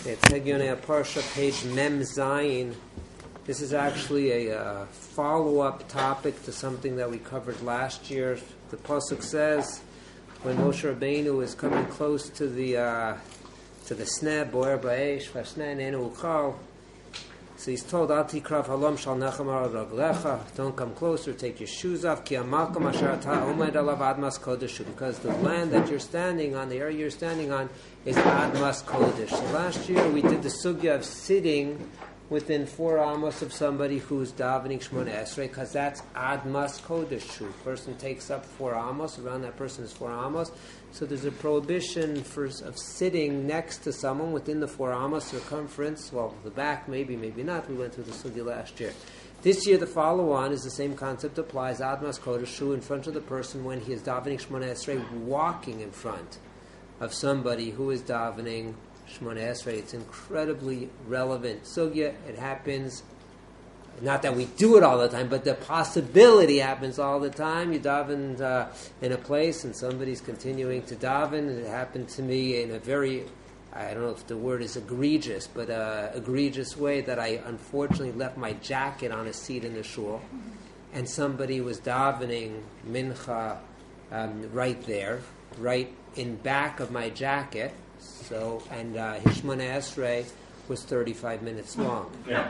It's Hegyonei Parsha, page Mem Zayin. This is actually a follow-up topic to something that we covered last year. The pasuk says, when Moshe Rabbeinu is coming close to the sneh, boer ba'esh, v'ashneh ne'enu uchal. So he's told, Al tikrav halom shal nechem al raglecha. Don't come closer, take your shoes off. Ki amalkom asher ata omed alav admas kodesh. Because the land that you're standing on, the area you're standing on, is admas kodesh. So last year we did the sugya of sitting within 4 amos of somebody who's davening Shmoneh Esrei, because that's admas kodesh. A person takes up 4 amos, around that person is 4 amos. So there's a prohibition of sitting next to someone within the 4 amos circumference. Well, the back, maybe not. We went through the sugya last year. This year, the follow-on is the same concept applies. Admas kodesh, in front of the person when he is davening Shmoneh Esrei, walking in front of somebody who is davening Shmoneh Esrei. It's incredibly relevant sugya. It happens, not that we do it all the time, but the possibility happens all the time. You daven in a place and somebody's continuing to daven. It happened to me in a very, I don't know if the word is egregious, but egregious way that I unfortunately left my jacket on a seat in the shul, and somebody was davening mincha right there, right in back of my jacket. So, and his Shmoneh Esrei was 35 minutes long.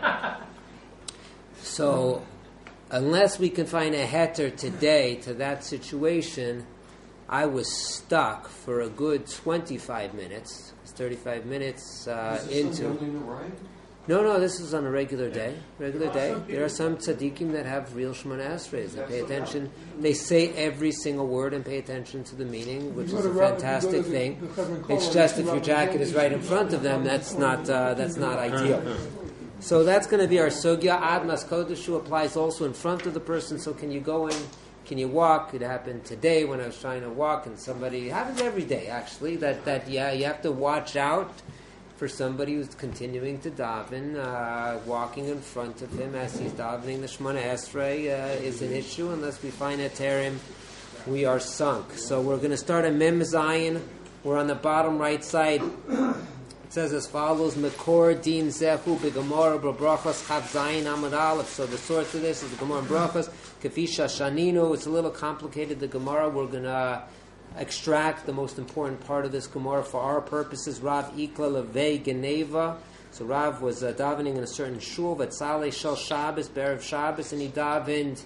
So, unless we can find a heter today to that situation, I was stuck for a good 25 minutes. It's 35 minutes into. No, this is on a regular day. There are some tzaddikim that have real Shmoneh Esreis. They pay attention. They say every single word and pay attention to the meaning, which is a fantastic thing. It's just if your jacket is right in front of them, that's not ideal. So that's going to be our sugya. Admas kodeshu applies also in front of the person. So can you go in? Can you walk? It happened today when I was trying to walk, and somebody, it happens every day actually, that you have to watch out for somebody who's continuing to daven, walking in front of him as he's davening the Shmoneh Esrei is an issue. Unless we find a terim, we are sunk. So we're going to start a Mem Zayin. We're on the bottom right side. It says as follows: Mekor din zehu beGemara b'brachos chav zayin amud aleph. So the source of this is the Gemara in Brachos. Kefisha shaninu. It's a little complicated. The Gemara. We're going to extract the most important part of this Gemara for our purposes. Rav Ikla Levei Geneva. So Rav was davening in a certain shul, but Saleh Shel Shabbos, Be'erev Shabbos, and he davened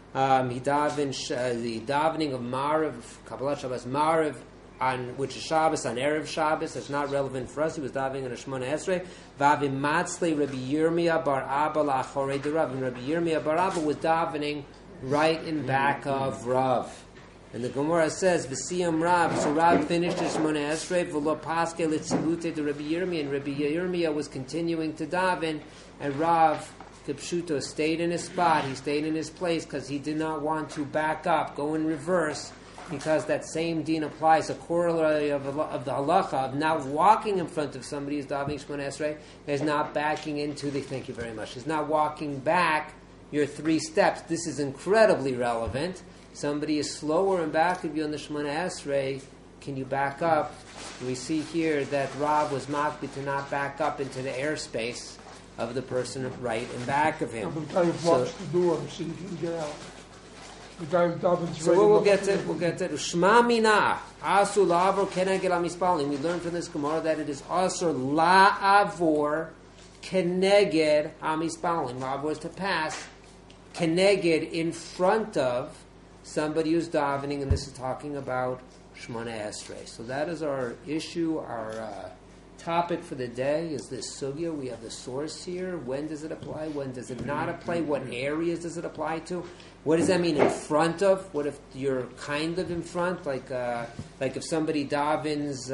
the davening of Mariv, Kabbalat Shabbos Mariv, which is Shabbos, on Erev Shabbos. It's not relevant for us. He was davening in a Shmoneh Esrei. Vavim Matzle Rabbi Yirmiyah Bar Abba La'achorei Derav. And Rabbi Yirmiyah Bar Abba was davening right in back of Rav. And the Gemara says, "V'siyam Rav." So Rav finished his Shmoneh Esrei. V'lo paske litzilute to Rabbi Yirmiyah, and Rabbi Yirmiyah was continuing to daven. And Rav Kipshuto stayed in his spot. He stayed in his place because he did not want to back up, go in reverse, because that same deen applies. A corollary of the halacha of not walking in front of somebody who's davening Shmoneh Esrei is not backing into the. Thank you very much. Is not walking back your 3 steps. This is incredibly relevant. Somebody is slower in back of you on the Shmoneh Esrei. Can you back up? We see here that Rav was makbid to not back up into the airspace of the person right in back of him. The guy blocks the door so you can get out. The guy davens. So we'll get to Shma Mina Asur La'avor Keneged HaMispalim. We learn from this Gemara that it is Asur La'avor Keneged HaMispalim. La'avor is to pass. Keneged in front of somebody who's davening, and this is talking about Shmoneh Esrei. So that is our issue, our topic for the day is this sugya. We have the source here. When does it apply? When does it not apply? What areas does it apply to? What does that mean in front of? What if you're kind of in front? Like if somebody davens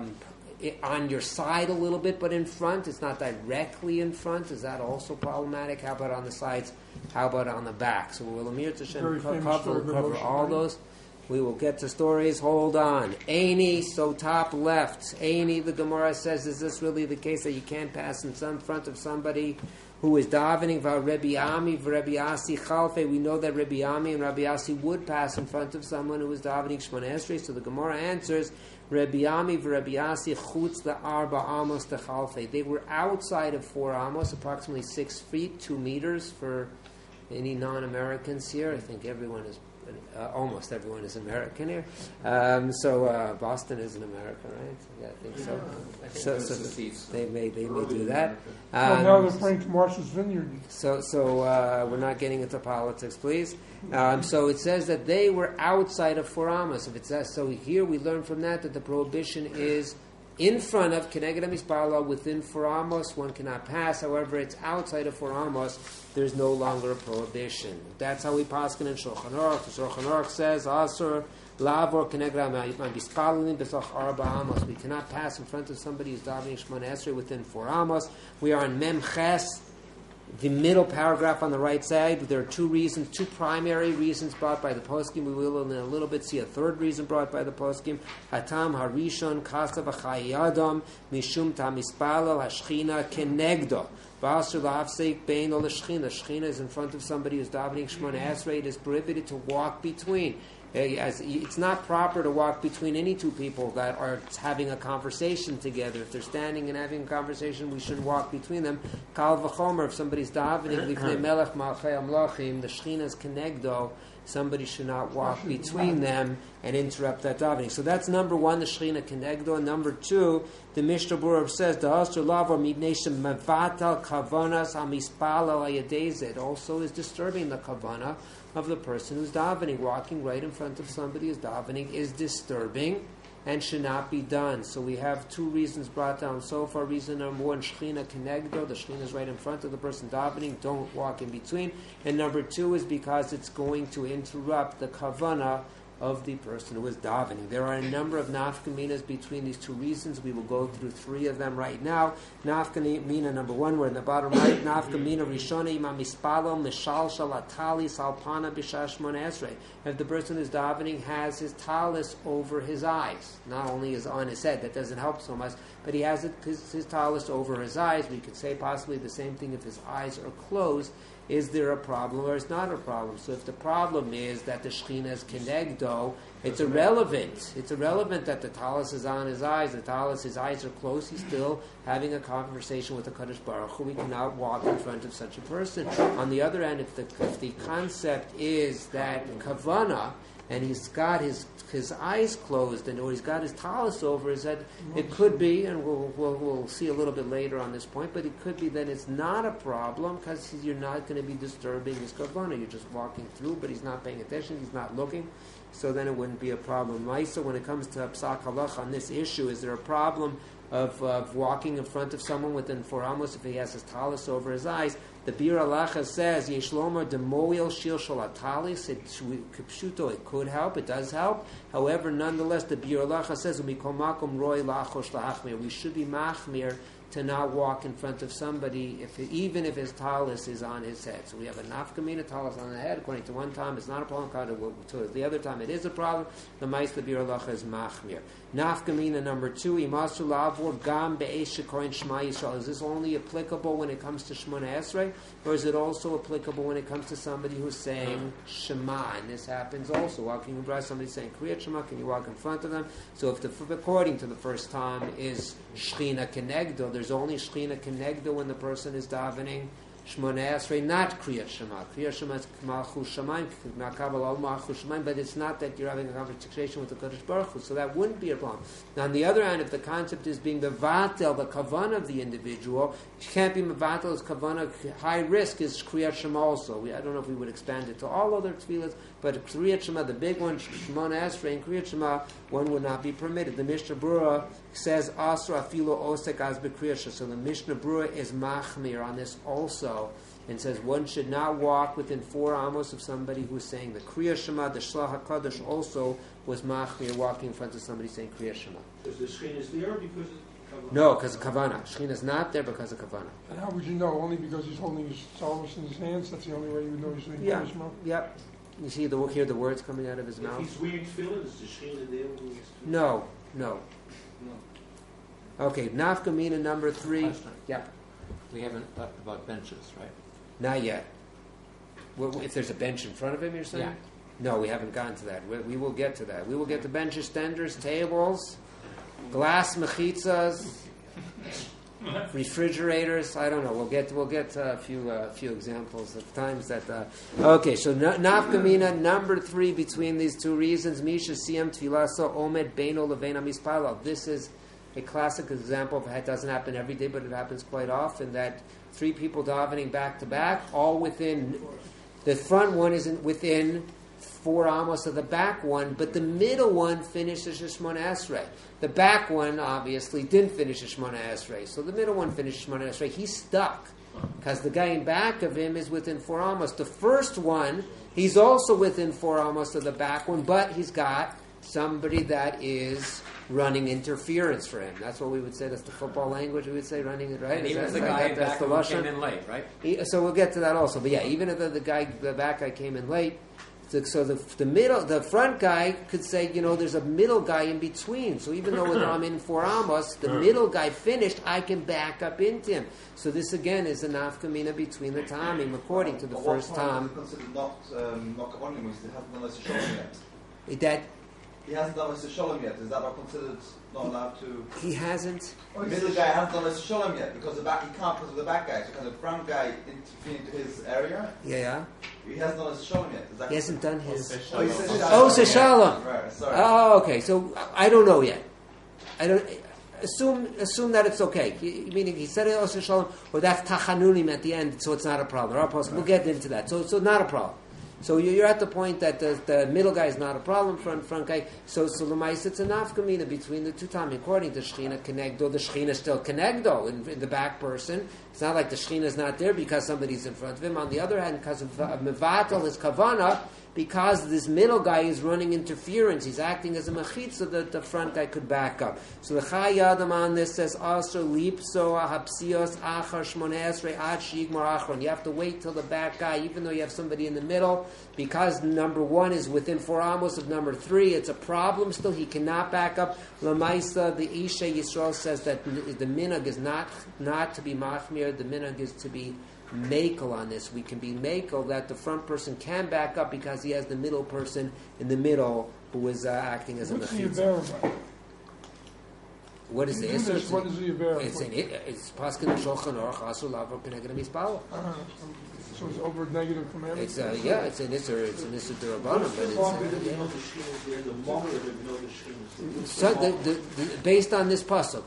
on your side a little bit, but in front, it's not directly in front. Is that also problematic? How about on the sides? How about on the back? So we'll Amir Tashem cover all those. We will get to stories. Hold on. Eini, so top left. Eini, the Gemara says, is this really the case that you can't pass in front of somebody who is davening? Rabbi Ami, Rabbi Asi Chalfe. We know that Rabbi Ami and Rabbi Asi would pass in front of someone who is davening Shmoneh Esrei. So the Gemara answers, Rabbi Ami v'Rabbi Asi chutz le'arba amos techalfe. They were outside of 4 amos, approximately 6 feet, 2 meters for any non-Americans here. I think everyone is, almost everyone is American here. So Boston is in America, right? Yeah, I think so. So they may do that. Well, now they're praying to Martha's Vineyard. So we're not getting into politics, please. So it says that they were outside of 4 amos. If it says so, here we learn from that the prohibition is in front of Keneged HaMispala, within 4 amos, one cannot pass. However, it's outside of 4 amos, there's no longer a prohibition. That's how we paskin in Shulchan Aruch. Shulchan Aruch says, Asur lavor Keneged HaMispala b'soch arba amos. We cannot pass in front of somebody who's davening Shemona Esrei within 4 amos. We are in Mem Ches, the middle paragraph on the right side. There are 2 primary reasons brought by the poskim. We will in a little bit see a 3rd reason brought by the poskim. Hatam harishon kasav achayadam mishum tamispalal hashchina kenegdo. V'asur la'afseik bein ol hashchina. Shchina is in front of somebody who's davening Shemona Esrei. It is prohibited to walk between. As it's not proper to walk between any 2 people that are having a conversation together. If they're standing and having a conversation, we shouldn't walk between them. Kal v'chomer, if somebody's davening, lifnei melech malchei amlachim, the Shechina's kenegdo, somebody should not walk between them and interrupt that davening. So that's number 1, the Shechina kenegdo. And number 2, the Mishnah Berurah says, the Asur lavor mibnei shemavatal kavanas hamispalal hayadezeh. It also is disturbing the kavana of the person who's davening. Walking right in front of somebody who's davening is disturbing and should not be done. So we have 2 reasons brought down so far. Reason number 1, Shechina kenegdo, the Shechina is right in front of the person davening, don't walk in between. And number 2 is because it's going to interrupt the kavana of the person who is davening. There are a number of nafkaminas between these 2 reasons. We will go through 3 of them right now. Nafkamina number 1, we're in the bottom right. Nafkamina rishona imam mispalo mishal shalatali salpana bishash Shemona Esrei. If the person who is davening has his talis over his eyes, not only is on his head, that doesn't help so much, but he has his talis over his eyes. We could say possibly the same thing if his eyes are closed. Is there a problem or is not a problem? So if the problem is that the Shechina is kenegdo, it's irrelevant. It's irrelevant that the talis is on his eyes. His eyes are closed. He's still having a conversation with the Kadosh Baruch Hu. We cannot walk in front of such a person. On the other hand, if the concept is that kavana, and he's got his eyes closed, or he's got his talis over his head, it could be, and we'll see a little bit later on this point, but it could be that it's not a problem because you're not going to be disturbing his kavanah. You're just walking through, but he's not paying attention, he's not looking, so then it wouldn't be a problem. Maisa, when it comes to Psak Halach on this issue, is there a problem of walking in front of someone within 4 amos if he has his talis over his eyes? The Bir Halacha says, Yeshlomer demoil shil shalatalis. It could help, it does help. However, nonetheless, the Bir Halacha says, we should be machmir to not walk in front of somebody, even if his talis is on his head. So we have a nafkamina talis on the head. According to one time, it's not a problem. To the other time, it is a problem. The Ma'aseh Bir Halacha is machmir. Nafkamina number 2, imasu lavor gam be'esh shekorin Shema Yisrael. Is this only applicable when it comes to Shemona Esrei, or is it also applicable when it comes to somebody who's saying Shema? And this happens also. Walking in front, somebody saying Kriyat Shema, can you walk in front of them? So according to the first time is Shechina kenegdo, there's only Shechina kenegdo when the person is davening Shemona Esrei, not Kriyat Shema. Kriyat Shema is Malchus Shamayim, Makabal Malchus Shamayim, but it's not that you're having a conversation with the Kadosh Baruch Hu, so that wouldn't be a problem. Now, on the other hand, if the concept is being mevatel, the kavanah of the individual, you can't be mevatel as kavanah. High risk is Kriyat Shema also. I don't know if we would expand it to all other tefillahs, but Kriyat Shema, the big one, Shemona Esrei and Kriyat Shema, one would not be permitted. The Mishnah Berurah says Asra afilo osek as bekriyat Shema. So the Mishnah Berurah is machmir on this also, and says one should not walk within 4 amos of somebody who's saying the Kriyat Shema. The Shlach HaKadosh also was machmir walking in front of somebody saying Kriyat Shema. Because the Shechina is there because of Kavanah? No, because of Kavanah. Shechina is not there because of Kavanah. And how would you know? Only because he's holding his talis in his hands? That's the only way you would know he's doing Yeah, Kriyat Shema? yep. You see hear the words coming out of his If mouth? he's wearing tefillin, is the Shechina there when he's tefillin? No. No. Okay, nafkamina number 3. Question. Yep. We haven't talked about benches, right? Not yet. If there's a bench in front of him, you're saying? Yeah. No, we haven't gotten to that. We will get to that. We will get to benches, tenders, tables. glass mechitzas, refrigerators. I don't know. We'll get a few examples of times that. Okay, so nafkamina number 3 between these two reasons. Misha siyam tfilaso omed beino levena mispalal. This is a classic example of it doesn't happen every day, but it happens quite often. That 3 people davening back to back, all within. The front one isn't within 4 amos of the back one, but the middle one finishes Shemona Esrei. The back one obviously didn't finish Shemona Esrei, so the middle one finished Shemona Esrei. He's stuck because the guy in back of him is within 4 amos. The first one, he's also within 4 amos of the back one, but he's got somebody that is running interference for him. That's what we would say. That's the football language. We would say running it right. And even if the guy back who came in late, right? So we'll get to that also. But yeah, even if the back guy came in late. So the front guy could say, there's a middle guy in between. So even though I'm in 4 amos, the middle guy finished, I can back up into him. So this again is a nafkamina between the tamim, according to the first time. Considered not kavonim, he hasn't done a shalom yet. That he hasn't done a shalom yet. Is that not considered not allowed to? He hasn't. The middle guy hasn't done a shalom yet because he can't because of the back guy. So can the front guy intervene into his area? Yeah. He hasn't done a shalom yet. He hasn't done his. Oh, he says shalom. Right, sorry. Oh, okay. So I don't know yet. I don't assume that it's okay. Meaning he said it shalom, or that's tachanunim at the end, so it's not a problem. We'll get into that. So not a problem. So you're at the point that the middle guy is not a problem, front guy. So l'mais it's a nafkamina between the two tamim. According to Shechina Kenegdo, the Shechina is still Kenegdo in the back person. It's not like the Shechina is not there because somebody's in front of him. On the other hand, because of mevatel his kavana, because this middle guy is running interference, he's acting as a machit, so that the front guy could back up. So the Chai Adam on this says also lipso ahapsios achar shmoneh esrei ad shigmar achron. You have to wait till the back guy, even though you have somebody in the middle, because number 1 is within 4 amos of number 3. It's a problem still. He cannot back up. Lamaisa, the Isha Yisrael says that the minhag is not to be machmir. The minhag is to be makel on this. We can be makel that the front person can back up because he has the middle person in the middle who is acting as a mechitza. What is this? What is the Avera? It's Paskin Shulchan Aruch Asur Lavar Keneged Mispala. So it's over negative commandment? It's an Isser Durabanim, but it's based on this pasuk.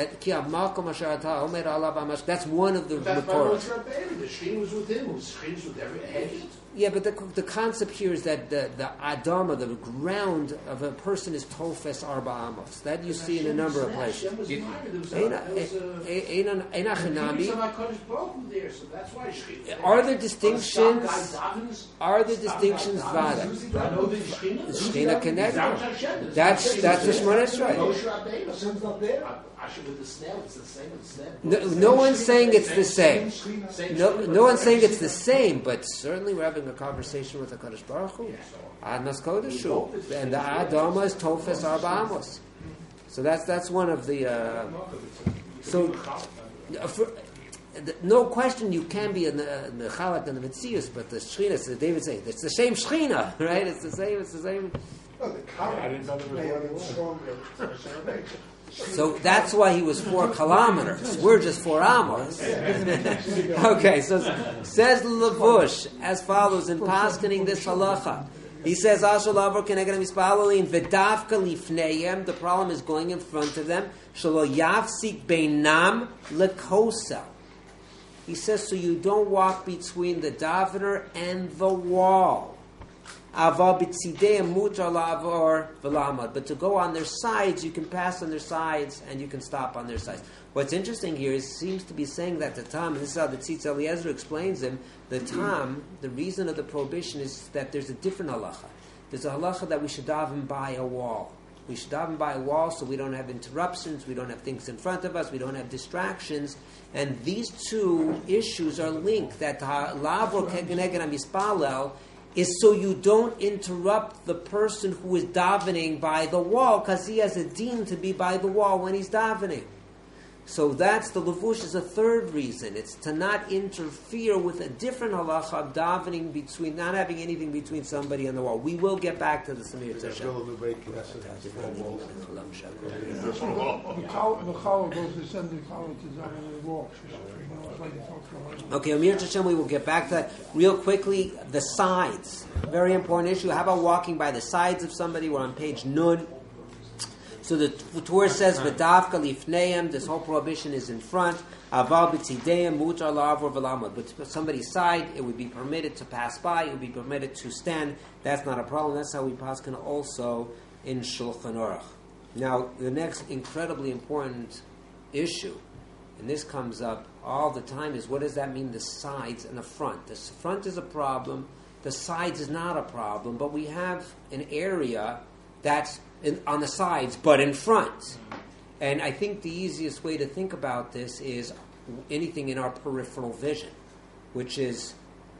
That's one of the reports. The Shechina was with him. The Shechina was with every. Yeah, but the concept here is that the Adama, the ground of a person is Tofes Arba Amos. That you see in a number of places. Are there distinctions? Vada? Shechina Keneged. That's the Shemona Esrei. With the snail, it's the same. No one's saying it's the same. No one's saying it's the same, but certainly we're having a conversation with the Kadosh Baruch Hu. Adnas Kodeshu, and the Adama is Tofes Arba Amos. So that's one of the. No question, you can be in the Chalak and the Metzius, but the Shechina, as David saying, it's the same Shechina, right? It's the same. I didn't know there was one stronger. So that's why he was 4 kilometers. We're just 4 amos. Okay, so says Levush as follows in Paskening this halacha. He says, "Asher lavar keneged mispalelin v'davka lifneihem." The problem is going in front of them. Shelo yafsik beinam lekosel. He says, so you don't walk between the davener and the wall. But to go on their sides, you can pass on their sides and you can stop on their sides. What's interesting here is it seems to be saying that the tam, and this is how the Tzitz Eliezer explains him, the tam, the reason of the prohibition is that there's a different halacha. There's a halacha that we should daven by a wall. We should daven by a wall so we don't have interruptions, we don't have things in front of us, we don't have distractions. And these two issues are linked, that lavor keneged mispalel is so you don't interrupt the person who is davening by the wall, because he has a deen to be by the wall when he's davening. So that's the levush is a third reason. It's to not interfere with a different halacha of davening between, not having anything between somebody and the wall. We will get back to the Samir Tashem. The challah goes to send the challah to daven in the wall. Okay, Amir Tashem, we will get back to that. Real quickly, the sides. Very important issue. How about walking by the sides of somebody? We're on page Nun. So the Torah says, "V'davka lifneim." This whole prohibition is in front. Aval b'tzideim mutar la'avor v'lamod. But somebody's side, it would be permitted to pass by. It would be permitted to stand. That's not a problem. That's how we paskin also in Shulchan Aruch. Now, the next incredibly important issue, and this comes up all the time, is what does that mean? The sides and the front. The front is a problem. The sides is not a problem. But we have an area that's on the sides, but in front. And I think the easiest way to think about this is anything in our peripheral vision, which is,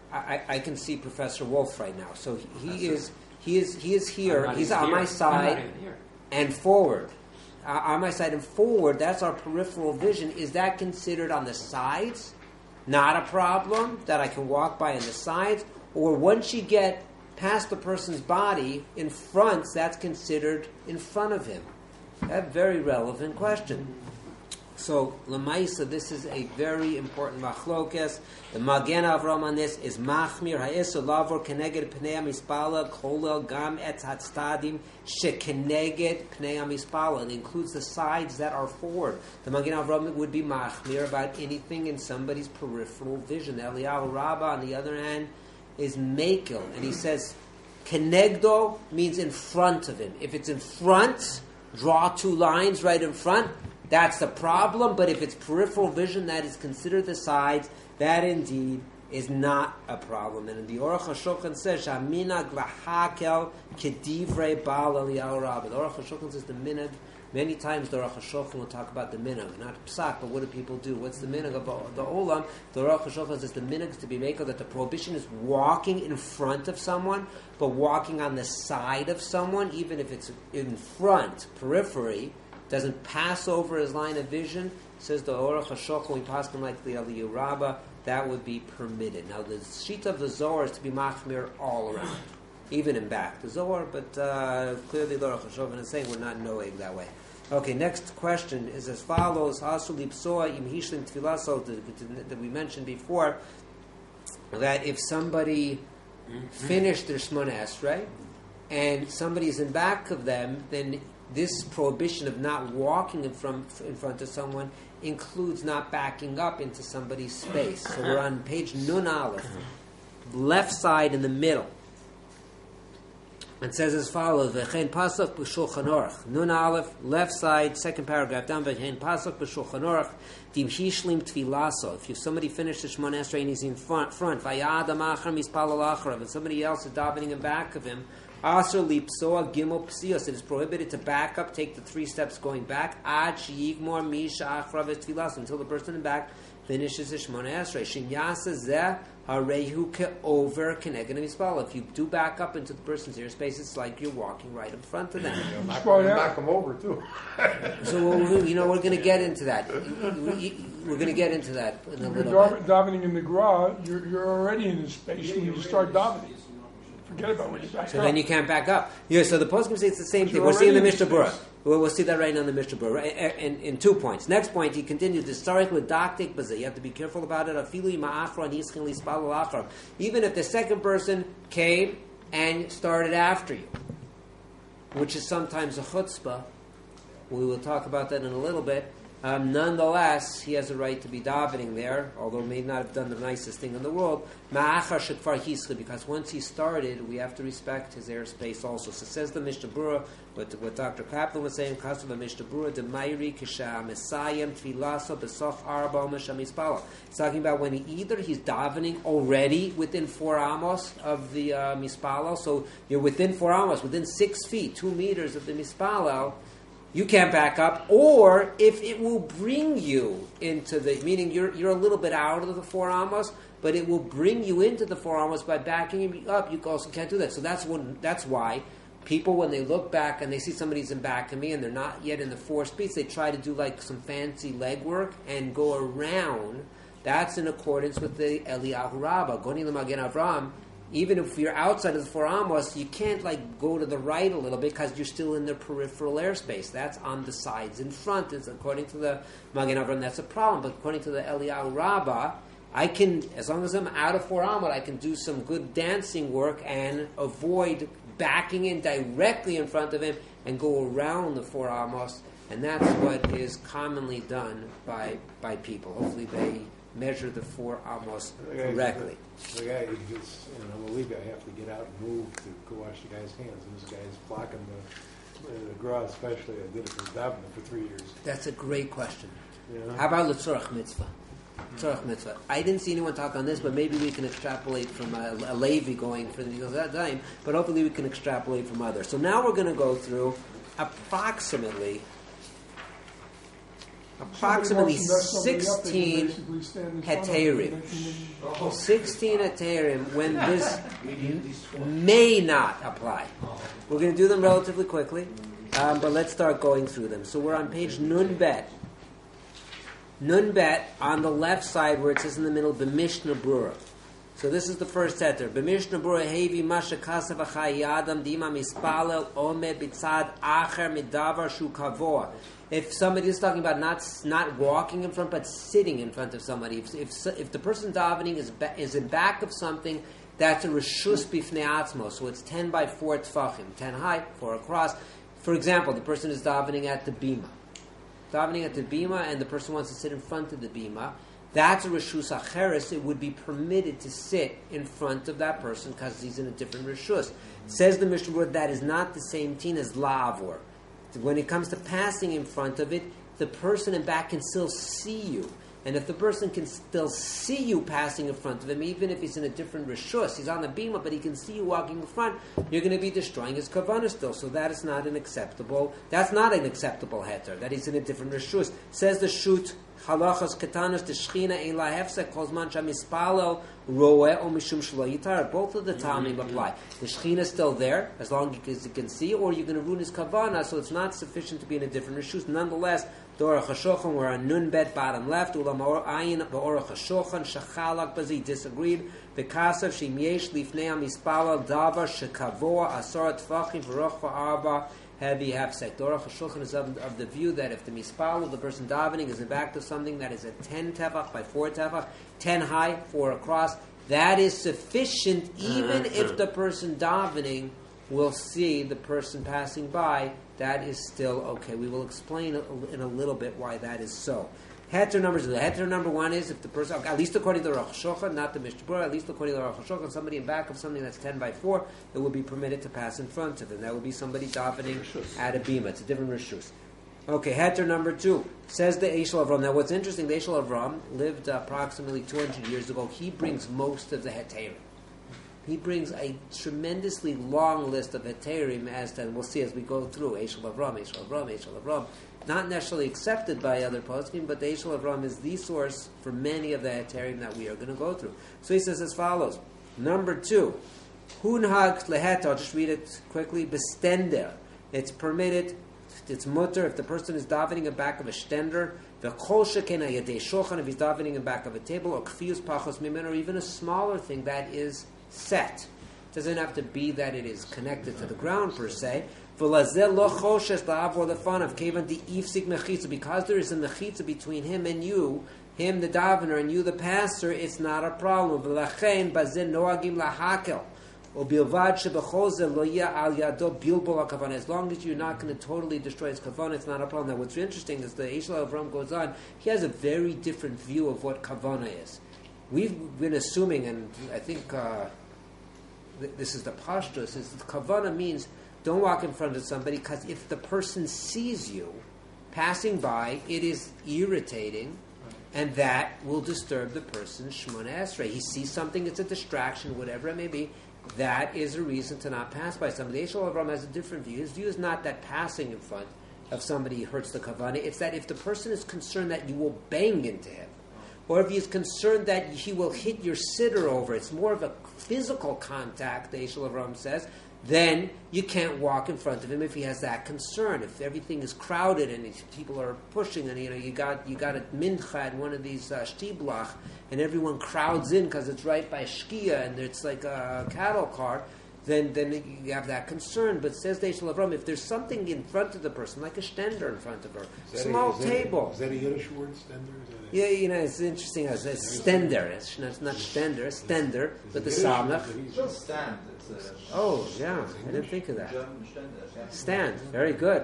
I can see Professor Wolf right now. So he is here. He's on my side and forward. On my side and forward, that's our peripheral vision. Is that considered on the sides? Not a problem that I can walk by on the sides? Or once you get past the person's body in front, that's considered in front of him? A very relevant question. So, Lamaisa, this is a very important machlokes. The Magen Avram on this is Machmir Ha'isur Lavor Keneged Pnei HaMispala Kolel Gam Et HaTzadim Shekeneged Pnei HaMispala. It includes the sides that are forward. The Magen Avram would be Machmir about anything in somebody's peripheral vision. Eliyahu Rabbah, on the other hand, is Mekel, and he says Kenegdo means in front of him. If it's in front, draw two lines right in front, that's the problem. But if it's peripheral vision, that is considered the sides, that indeed is not a problem. And the Aruch HaShulchan says Shaminag lahakel kedivrei Baal Eliyahu Rabbah. The Aruch HaShulchan says the minhag. Many times the Aruch HaShulchan will talk about the minhag, not psak, but what do people do? What's the minhag about the olam? The Aruch HaShulchan says the minhag is to be makel, that the prohibition is walking in front of someone, but walking on the side of someone, even if it's in front, periphery, doesn't pass over his line of vision. Says the Aruch HaShulchan, we pass him like the Eliyahu Rabbah, that would be permitted. Now the sheet of the Zohar is to be machmir all around, even in back. The Zohar, but clearly the Aruch HaShulchan is saying we're not knowing that way. Okay, next question is as follows. Asul lipsoa im hishlim tfilaso, that we mentioned before, that if somebody finished their Shmona Esrei and somebody's in back of them, then this prohibition of not walking in front of someone includes not backing up into somebody's space. So we're on page Nun Aleph, left side in the middle. It says as follows: V'chein pasuk b'Shulchan Aruch. Nun Aleph, left side, second paragraph down. V'chein pasuk b'Shulchan Aruch. Dim hishlim tfilaso. If somebody finished the Shmona Esrei and he's in front, v'yad amachar mispalal acharav, and somebody else is davening in back of him, asur lipsoa gimel psios. It is prohibited to back up, take the 3 steps going back. Ad sheyigmor misha acharav es tfilaso, until the person in back finishes the Shmona Esrei. Shin yasa zeh harehu ke'over keneged mispala. If you do back up into the person's airspace, it's like you're walking right in front of them. Back them over too. So we're going to get into that. We're going to get into that in a little bit. Davening in the garage, you're already in the space when you start davening. Forget about when you back up. So then you can't back up. Yeah. So the poskim say it's the same thing. We'll see in the Mishnah Berurah. We'll see that right now in the Mishnah Berurah. In 2 points. Next point, he continues to start with daktik bazeh. You have to be careful about it. Even if the second person came and started after you, which is sometimes a chutzpah. We will talk about that in a little bit. Nonetheless, he has a right to be davening there, although he may not have done the nicest thing in the world. Because once he started, we have to respect his airspace also. So says the Mishnah Berurah, what Dr. Kaplan was saying, Kasav Mishnah Berurah, the Mayri Kisha Mesayim Tfilaso Besof Arba Mishamispala. It's talking about when either he's davening already within 4 amos of the Mispala, so you're within 4 amos, within 6 feet, 2 meters of the Mispala. You can't back up, or if it will bring you into the, meaning you're a little bit out of the 4 amos, but it will bring you into the 4 amos by backing up. You also can't do that. So that's why people, when they look back and they see somebody's in back of me and they're not yet in the 4 speeds, they try to do like some fancy leg work and go around. That's in accordance with the Eliyahu Rabbah. Goni l'Magen Avram, even if you're outside of the 4 amos, you can't like go to the right a little bit because you're still in the peripheral airspace. That's on the sides in front. It's, according to the Magen Avram, that's a problem. But according to the Eliyahu Rabbah, I can, as long as I'm out of 4 amos, I can do some good dancing work and avoid backing in directly in front of him and go around the 4 amos. And that's what is commonly done by people. Hopefully they measure the 4 amos correctly. The guy gets, I'm a league guy, I have to get out and move to go wash the guy's hands. And this guy's blocking the graw, especially. I did it for davening for 3 years. That's a great question. You know? How about L'tzorach Mitzvah? Tzorach Mitzvah. I didn't see anyone talk on this, but maybe we can extrapolate from a Levi going for the time, but hopefully we can extrapolate from others. So now we're going to go through approximately 16 heterim. 16 heterim when this may not apply. We're going to do them relatively quickly, but let's start going through them. So we're on page Nun Bet. Nun Bet on the left side where it says in the middle, B'Mishnah Brura. So this is the first heter. B'Mishnah Brura hevi masha kasav achai yadam dima mispalel omed bitzad acher midavar shu kavoa. If somebody is talking about not walking in front, but sitting in front of somebody, if the person davening is in back of something, that's a reshus bifnei atzmo. So it's 10 by 4 tfachim, 10 high, 4 across. For example, the person is davening at the bima. And the person wants to sit in front of the bima. That's a reshus acheres. It would be permitted to sit in front of that person because he's in a different reshus. Says the Mishnah Berurah, that is not the same thing as la'avor. When it comes to passing in front of it, the person in back can still see you. And if the person can still see you passing in front of him, even if he's in a different reshus, he's on the bima, but he can see you walking in front, you're going to be destroying his kavanah still. So that's not an acceptable heter, that he's in a different reshus. Says the Shut, halachas katanas de shchina ein la hefsek kozman shamispalel roeh o mishum shlo yitar. Both of the tamim apply. The shchina is still there, as long as you can see, or you're going to ruin his kavanah, so it's not sufficient to be in a different reshus. Nonetheless, the Orach HaShulchan, we're on Nun Bet, bottom left. Ulam Ayin, the Orach HaShulchan, Shachalak Bazi disagreed. Bekasav Shim Yesh Lifnei HaMispalel Davar Shekavoa Asar Tfachim V'Roch V'Arba Heavy Hafsek. The Orach HaShulchan is of the view that if the Mispalel, the person davening, is in back to something that is a 10 tefach by 4 tefach, 10 high, 4 across, that is sufficient even if the person davening will see the person passing by. That is still okay. We will explain in a little bit why that is so. Heter number 1 is if the person, at least according to the Orach HaShulchan, not the Mishnah Berurah, at least according to the Orach HaShulchan, somebody in back of something that's 10 by 4, it will be permitted to pass in front of him. That would be somebody davening at a bima. It's a different reshus. Okay, heter number 2 says the Eshel Avram. Now, what's interesting, the Eshel Avram lived approximately 200 years ago. He brings most of the heterim. He brings a tremendously long list of heterim, and we'll see as we go through. Eshel Avram. Not necessarily accepted by other poskim, but the Eshel Avram is the source for many of the heterim that we are going to go through. So he says as follows. Number 2, hunhag lehet. I'll just read it quickly. Bestender. It's permitted. It's mutter if the person is davening in back of a stender. V'chol sheken hayadei shulchan if he's davening in back of a table, or kfiyus pachos mimen, or even a smaller thing that is set. It doesn't have to be that it is connected to the ground per se. Because there is a mechitza between him and you, him the davener and you the pastor, it's not a problem. As long as you're not going to totally destroy his kavanah, it's not a problem. Now what's interesting is the Eshel Avram goes on, he has a very different view of what kavanah is. We've been assuming, and I think this is the pashtus, is kavanah means don't walk in front of somebody, because if the person sees you passing by, it is irritating, and that will disturb the person's Shemona Esrei. He sees something, it's a distraction, whatever it may be, that is a reason to not pass by somebody. Eshel Avram has a different view. His view is not that passing in front of somebody hurts the kavanah, it's that if the person is concerned that you will bang into him, or if he is concerned that he will hit your sitter over, it's more of a physical contact, the Eshel Avram says, then you can't walk in front of him if he has that concern. If everything is crowded and people are pushing, and you got a mincha at one of these shtiblach, and everyone crowds in because it's right by shkia and it's like a cattle cart, then you have that concern. But says the Eish Avram, if there's something in front of the person, like a stender in front of her, small table. Is that a Yiddish word, stender? Yeah, it's interesting. It's stender. It's not stender, stender, with the samach. Just stand. Oh, yeah, I didn't think of that. German ständer, yeah. Stand, very good.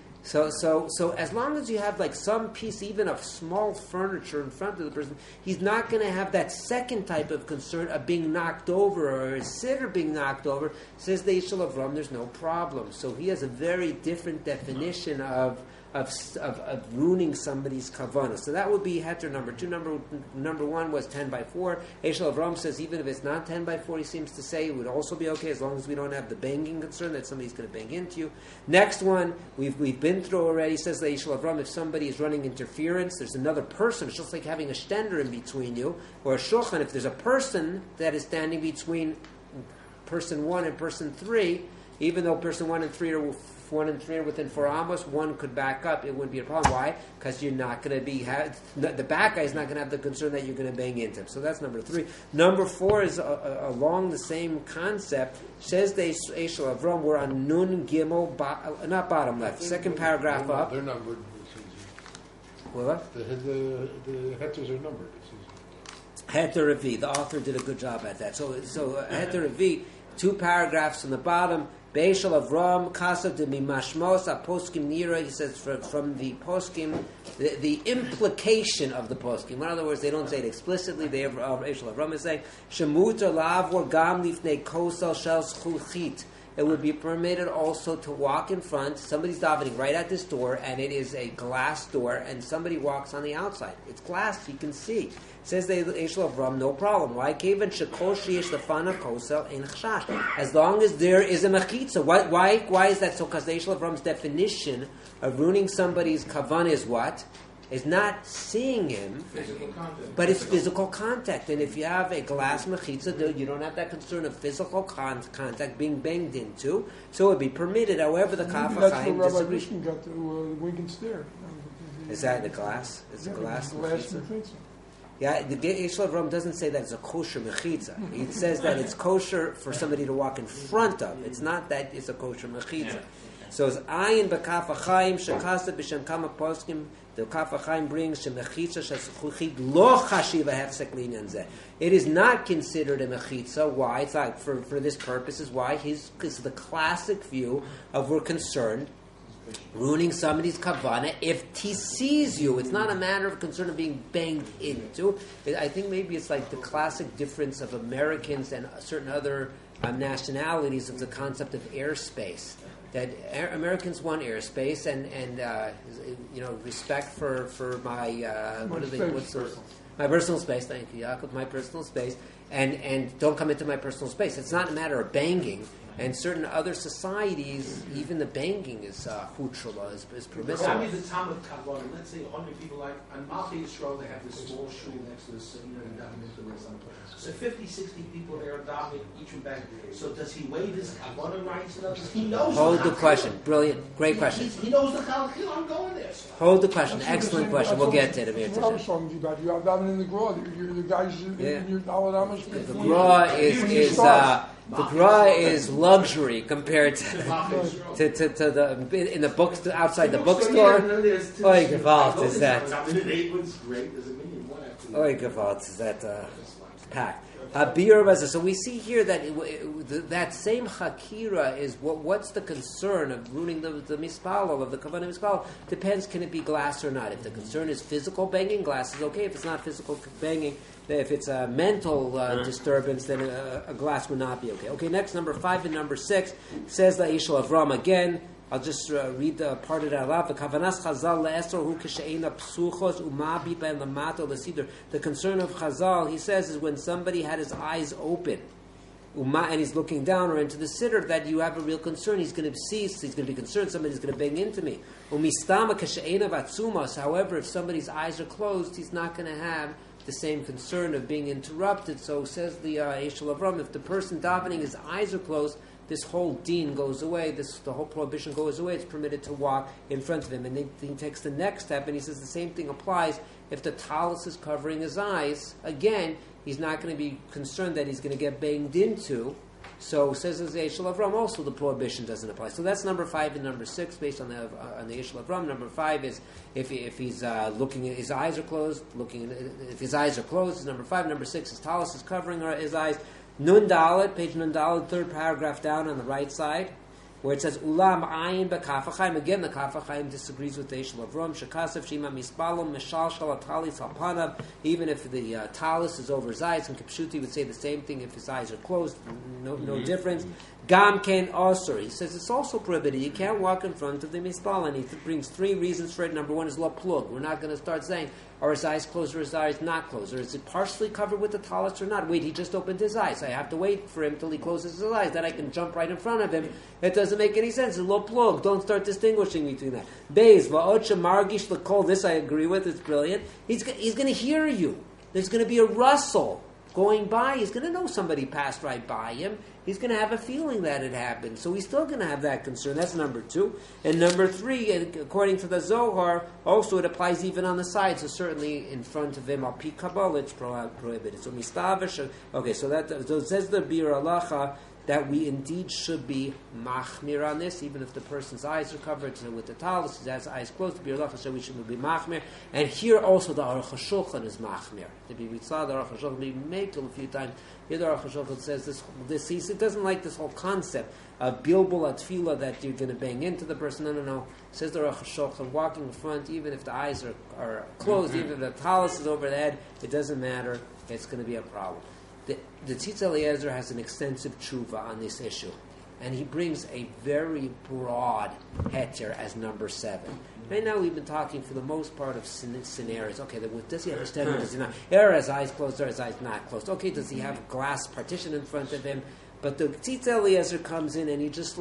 So as long as you have like some piece, even of small furniture in front of the person, he's not going to have that second type of concern of being knocked over or his sitter being knocked over. Says the Eish Avram, there's no problem. So he has a very different definition of ruining somebody's kavanah. So that would be heter number 2. Number 1 was 10 by 4. Eish Avram says even if it's not 10 by 4, he seems to say it would also be okay as long as we don't have the banging concern that somebody's going to bang into you. Next one we've been through already. Says the Eish Avram, if somebody is running interference, there's another person. It's just like having a stender in between you, or a shulchan. If there's a person that is standing between person 1 and person 3, even though person 1 and 3 are 1 and 3 are within 4 amos, one could back up. It wouldn't be a problem. Why? Because you're not going to be the back guy is not going to have the concern that you're going to bang into him. So that's number 3. Number 4 is along the same concept. Says the Eish Avram, we're on Nun Gimel, not bottom left, second paragraph up. They're numbered. What? The hetters are numbered. Heter Revi. The author did a good job at that. So Heter Revi, 2 paragraphs on the bottom. Beishal Avram Kasav de Mimashmos Aposkim Nira. He says from the poskim, the implication of the poskim. In other words, they don't say it explicitly. Beishal Avram is saying Shemuter Lavor Gam Lifnei Kosel Shel Zchuchit. It would be permitted also to walk in front. Somebody's davening right at this door, and it is a glass door, and somebody walks on the outside. It's glass; you can see. Says the Eish Avram, no problem. Why? As long as there is a mechitza. Why is that so? Because the Eish Avram's definition of ruining somebody's kavanah is what? Is not seeing him, but it's physical contact. And if you have a glass mechitza, you don't have that concern of physical contact being banged into, so it would be permitted. However, the Kaf HaChaim disagrees. That's got the wink and stare. Is that the glass? Is the glass mechitza? mechitza. Yeah, the Eish Avram doesn't say that it's a kosher mechitza. He says that it's kosher for somebody to walk in front of. It's not that it's a kosher mechitza. So it's ayin b'Kaf HaChaim shekasa b'shem kama poskim. The Kaf HaChaim brings shemechitza sheschuchid lo chashiva hefsek linyan zeh. It is not considered a mechitza. Why? It's like for this purpose is why it's the classic view of we're concerned ruining somebody's kavanah if he sees you. It's not a matter of concern of being banged into. I think maybe it's like the classic difference of Americans and certain other nationalities of the concept of airspace. That Americans want airspace and respect for my my personal space. Thank you, Yaakov. My personal space, and don't come into my personal space. It's not a matter of banging. And certain other societies, even the banging is hutrula, is permissible. Tell me the time of Kavanah. Let's say 100 people, like on Malti Yisrael, they have this small shul next to the seminary and down into the something. So 50, 60 people there are davening, each one bang. So does he waive his Kavanah rights and others? He knows. Hold the question. Brilliant. Great question. He knows the Chalachil. I'm going there. So. Hold the question. Excellent question. We'll get to it. That's what I was talking to you about. You have davening in the Gra. You're the guys in your Daled Amos. The Gra the Gra is luxury compared to the in the books outside the bookstore. Oy Gewalt is that. Oy Gewalt is that packed. So we see here that that same Hakira is what's the concern of ruining the mispalo of the kavanah mispalo depends. Can it be glass or not? If the concern is physical banging, glass is okay. If it's not physical banging, if it's a mental disturbance, then a glass would not be okay. Okay, next number 5 and number 6 says the Eish Avram again. I'll just read the part of that aloud. The kavanas Chazal le'esor hu k'she'ena psuchos u'mabi ben lamato l'sidr. The concern of Chazal, he says, is when somebody had his eyes open, and he's looking down or into the siddur, that you have a real concern. He's going to cease. He's going to be concerned. Somebody's going to bang into me. Umistama k'she'ena vatzumas. However, if somebody's eyes are closed, he's not going to have the same concern of being interrupted. So says the Eish Avram, if the person davening, his eyes are closed, this whole deen goes away, the whole prohibition goes away, it's permitted to walk in front of him. And then he takes the next step, and he says the same thing applies if the talus is covering his eyes. Again, he's not going to be concerned that he's going to get banged into. So says the Eshel Avram, also the prohibition doesn't apply. So that's number 5 and number 6 based on the Eshel Avram. Number 5 is if he's looking at his eyes are closed. If his eyes are closed is number 5. Number 6 is talus is covering his eyes. Nun Dalet, page Nun Dalet, third paragraph down on the right side, where it says Ulam Ayin B'Kaf HaChaim. Again, the Kaf HaChaim disagrees with the Eshel Avram. Shekasav Shima Mispalim Mishal Shal Talis Halpanav. Even if the talis is over his eyes, and Kipshuti would say the same thing if his eyes are closed. No difference. Gam Ken Osur. He says it's also prohibited. You can't walk in front of the Mispal, and he brings 3 reasons for it. Number 1 is La Plug. We're not going to start saying, are his eyes closed or his eyes not closed? Or is it partially covered with the talis or not? Wait, he just opened his eyes. I have to wait for him till he closes his eyes. Then I can jump right in front of him. It doesn't make any sense. It's La Plug. Don't start distinguishing between that. Beis, Va'ocha Margish L'Kol. This I agree with. It's brilliant. He's going to hear you. There's going to be a rustle going by. He's going to know somebody passed right by him. He's going to have a feeling that it happened. So he's still going to have that concern. That's number 2. And number 3, according to the Zohar, also it applies even on the side. So certainly in front of him, al pi Kabbalah, it's prohibited. So mistavish. Okay, so it says the Bir Alacha that we indeed should be machmir on this, even if the person's eyes are covered with the talis, his eyes closed. The Bir Alacha said we should be machmir. And here also the Aruch HaShulchan is machmir. We saw the Aruch HaShulchan, we made it a few times. Here the Aruch HaShulchan says this. He doesn't like this whole concept of bilbul atfila that you're going to bang into the person. No. Says the Aruch HaShulchan, walking in front, even if the eyes are closed, even if the talis is over the head, it doesn't matter. It's going to be a problem. The Tzitz Eliezer has an extensive tshuva on this issue, and he brings a very broad heter as number 7. Right now we've been talking for the most part of scenarios. Okay, does he have a stand or does he not? Are his eyes closed or his eyes not closed? Okay, does he have a glass partition in front of him? But the Tzitz Eliezer comes in and he just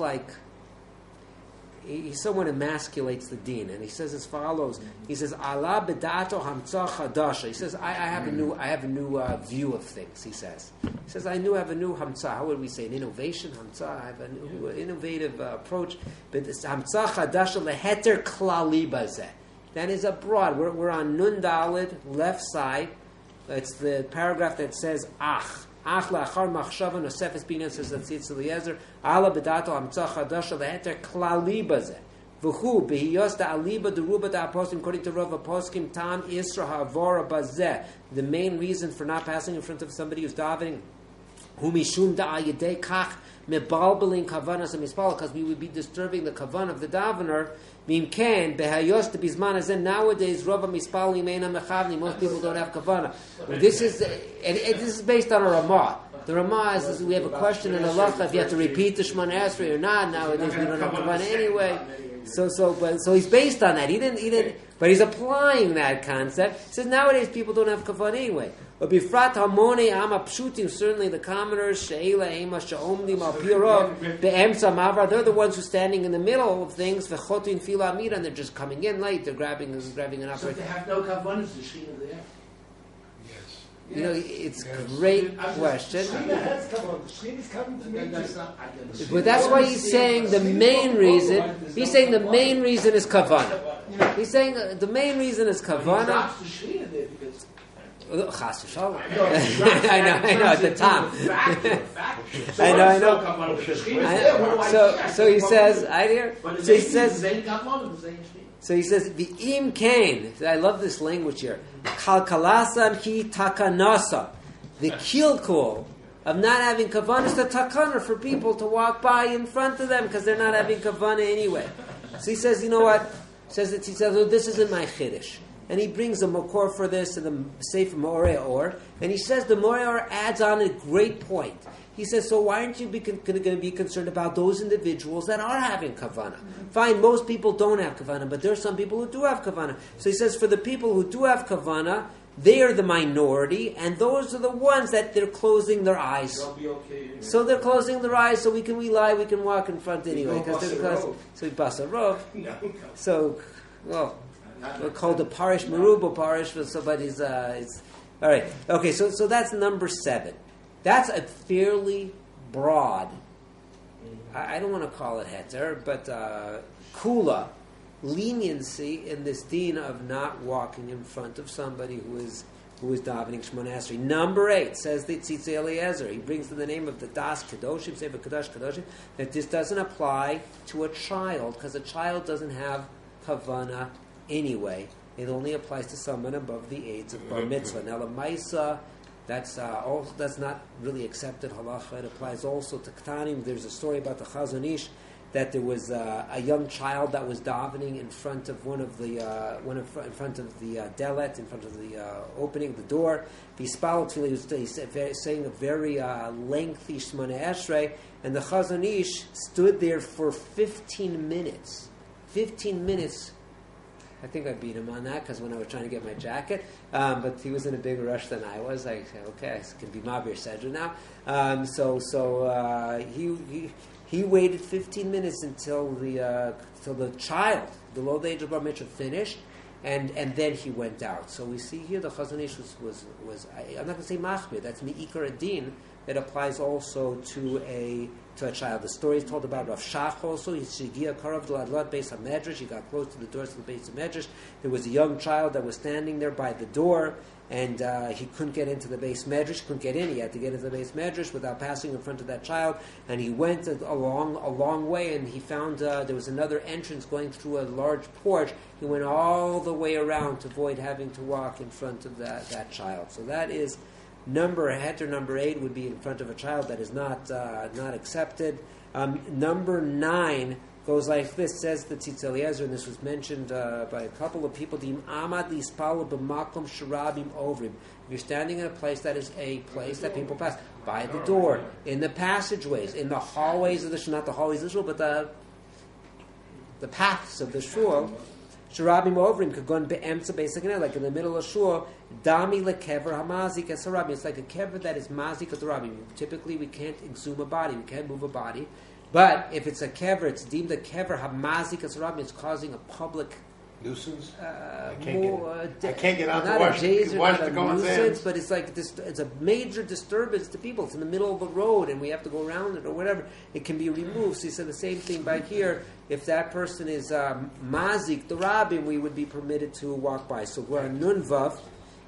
he somewhat emasculates the deen, and he says as follows. He says, "Allah bedato hamtzah chadasha." He says, "I have a new view of things." He says, "I have a new hamtzah." How would we say an innovation? Hamtzah. I have a new innovative approach. But this hamtzah chadasha leheter klali bazeh. That is a broad. We're on Nun Daled, left side. It's the paragraph that says ach. Ach la'achar machshava nosefes binyan, says that Tzitz Eliezer, ala bedato hamtzah chadasha leheter klali bazeh. V'chu behiyos da'aliba deruba da'aposkim, according to Rav Aposkim, tam isra ha'avora bazeh. The main reason for not passing in front of somebody who's davening, hu mishum da'ayedei kach mebalbeling kavanas hamispal, because we would be disturbing the kavan of the davener. Mimken behayos debizman azen. Nowadays, Rav Mispalim eina mechavni. Most people don't have kavana. This is based on a Ramah. The Ramah is we have a question in halacha if you have to repeat the Shemona Esrei or not. Nowadays, we don't have kavana anyway. So he's based on that. He didn't. But he's applying that concept. He says nowadays people don't have kavana anyway. But bifrat hamone ama pshutim, certainly the commoners, she'ela ema she'omdim al pirov be'emsa mavar, they're the ones who are standing in the middle of things, v'chotin fila amira, and they're just coming in late, they're grabbing an opportunity. So if they have no kavanas, the shechina there. You know, it's a great question. But that's why he's saying the main reason. He's saying the main reason is kavana. He's saying the main reason is kavana. Chas v'shalom. I know. At the time. I know. So he says, I hear. So he says. So he says, the im kain. I love this language here. Kalkalasam hi takanasa. The kilkul of not having kavanah is the takana for people to walk by in front of them because they're not having kavanah anyway. So he says, you know what? He says, oh, this isn't my chiddush. And he brings a makor for this in the Sefer Moreh Or. And he says the Moreh Or adds on a great point. He says, so why aren't you going to be concerned about those individuals that are having kavanah? Fine, most people don't have kavanah, but there are some people who do have kavanah. So he says, for the people who do have kavanah, they are the minority, and those are the ones that they're closing their eyes. They'll be okay anyway. So they're closing their eyes, so we can walk in front anyway. So we pass a rov. So, well, we're called a parish, meruba parish, for somebody's. All right, okay. So that's number 7. That's a fairly broad I don't want to call it heter, but kula, leniency in this deen of not walking in front of somebody who is davening Shemona Esrei. Number 8 says the Tzitz Eliezer. He brings to the name of the Das Kedoshim, Sefer Kadosh Kedoshim, that this doesn't apply to a child because a child doesn't have kavana anyway. It only applies to someone above the age of bar mitzvah. Now, Lamaisa, that's not really accepted halacha. It applies also to Ktanim. There's a story about the Chazon Ish that there was a young child that was davening in front of in front of the delet, in front of the opening of the door. He's saying a very lengthy Shemona Esrei, and the Chazon Ish stood there for 15 minutes. 15 minutes. I think I beat him on that because when I was trying to get my jacket, but he was in a bigger rush than I was. I said, okay, I can be Mabir Sedra now. He waited 15 minutes until the child, the low age of bar mitzvah, finished, and then he went out. So we see here the Chazon Ish was I'm not going to say machmir. That's mi'ikar adin that applies also to a child. The story is told about Rav Shach also. He got close to the doors of the Beis HaMedrash. There was a young child that was standing there by the door, and he couldn't get into the Beis Medrash. Couldn't get in. He had to get into the Beis Medrash without passing in front of that child. And he went a long way, and he found there was another entrance going through a large porch. He went all the way around to avoid having to walk in front of that child. So that is number 8 would be in front of a child. That is not accepted. Number 9 goes like this, says the Tzitz Eliezer, and this was mentioned by a couple of people. If you're standing in a place that is a place that people pass, by the door, in the passageways, in the hallways of the shul, not the hallways of the shul, but the paths of the shul, Sharabim Ovrim could go in be'emtza basically, like in the middle of shul, Dami lekever hamazik as harabim. It's like a kever that is mazik at the rabim. Typically, we can't exhume a body, we can't move a body. But if it's a kever, it's deemed a kever hamazik as harabim. It's causing a public nuisance. I can't get out not to wash, a jazer, wash not the a goings nuisance, in. but it's like this. It's a major disturbance to people. It's in the middle of the road, and we have to go around it or whatever. It can be removed. So he said the same thing by here. If that person is mazik, the rabbin, we would be permitted to walk by. So we're on Nun Vav,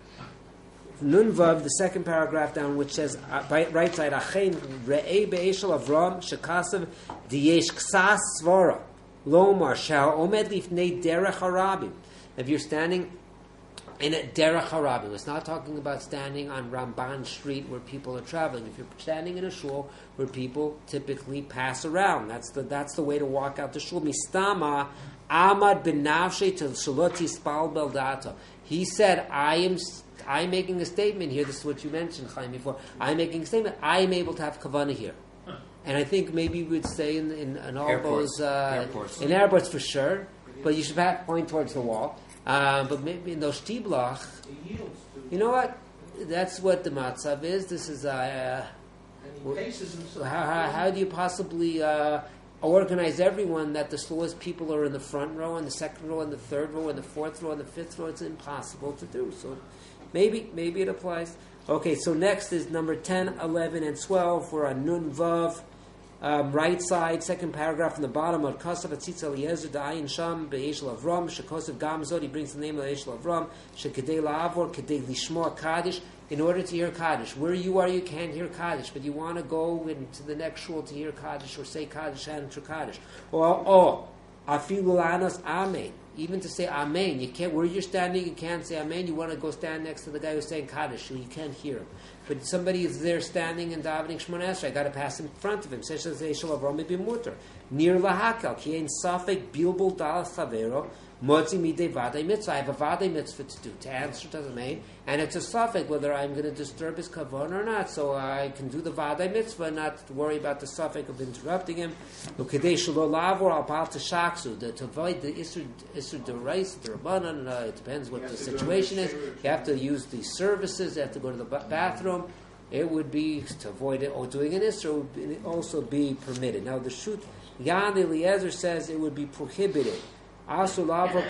the second paragraph down, which says, right side, Achein re'ei be'eshel Avram shekasav diyesh ksas svara lomar shal omed lifnei derech harabim. If you're standing in a derech harabim, it's not talking about standing on Ramban Street where people are traveling. If you're standing in a shul where people typically pass around, that's the way to walk out the shul. Mistama amad benavshe to shaloti spal beldata. He said, I'm making a statement here. This is what you mentioned, Chaim, before. I'm making a statement. I am able to have kavanah here. And I think maybe we'd say in all Airports. those... Airports. In airports for sure. But you should point towards the wall. But maybe in those shtiblach, you know what? That's what the matzav is. This is... how do you possibly... organize everyone that the slowest people are in the front row and the second row and the third row and the fourth row and the fifth row? It's impossible to do. So maybe it applies. Okay, so next is number 10, 11, and 12. We're on Nun Vav, right side, second paragraph from the bottom. Of Kasav Tzitz Eliezer Da'ayin Sham Be'eshel Avram Shekosav Gamzod. He brings the name of Eshel Avram Shekadei La'avor Kadei Lishmoa Kaddish. In order to hear Kaddish. Where you are, you can't hear Kaddish, but you want to go into the next shul to hear Kaddish or say Kaddish and to Kaddish. Or Afilu Lanas Amen. Even to say Amen, you can't. Where you're standing, you can't say Amen. You want to go stand next to the guy who's saying Kaddish, so you can't hear him. But somebody is there standing and davening Shemona Esrei. I got to pass in front of him. Near lahakal, ki ein safek bilbul dal chavero. Motzi midei vaday mitzvah. I have a vaday mitzvah to do, to answer to the main, and it's a suffix whether I'm going to disturb his kavon or not. So I can do the vaday mitzvah, not to worry about the suffix of interrupting him. Ukadei shelo lavor al bal teshaksu, to avoid the isur derais, the rabbanon. It depends what the situation is. You have to use the services. You have to go to the bathroom. It would be to avoid it, or doing an isur would also be permitted. Now the Shut Yan Eliezer says it would be prohibited. He says,